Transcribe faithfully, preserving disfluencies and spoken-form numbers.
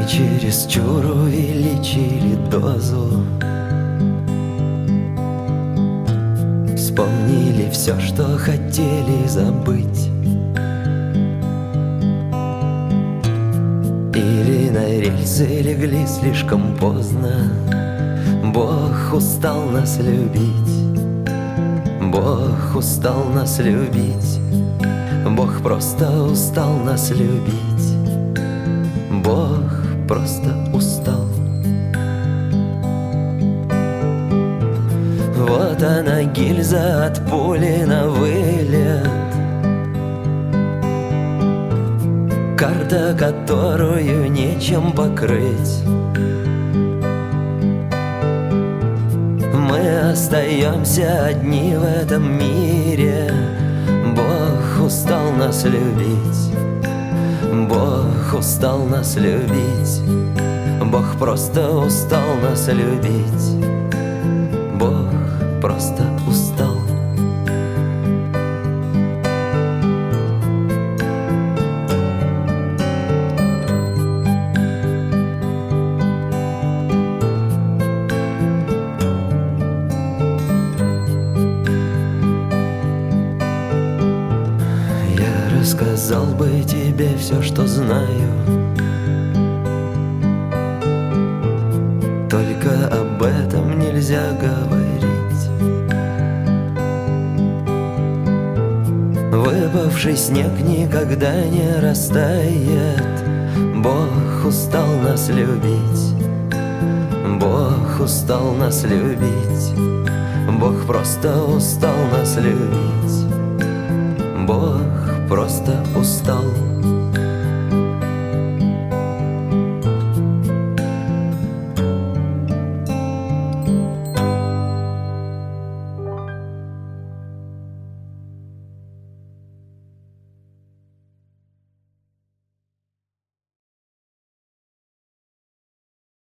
чересчур увеличили дозу, вспомнили все, что хотели забыть, или на рельсы легли слишком поздно. Бог устал нас любить, Бог устал нас любить, Бог просто устал нас любить, Бог просто устал. Вот она, гильза от пули на вылет, карта, которую нечем покрыть. Мы остаемся одни в этом мире. Бог устал нас любить, Бог устал нас любить, Бог просто устал нас любить, Бог просто устал. Сказал бы тебе все, что знаю, только об этом нельзя говорить. Выпавший снег никогда не растает. Бог устал нас любить, Бог устал нас любить, Бог просто устал нас любить, Бог просто устал.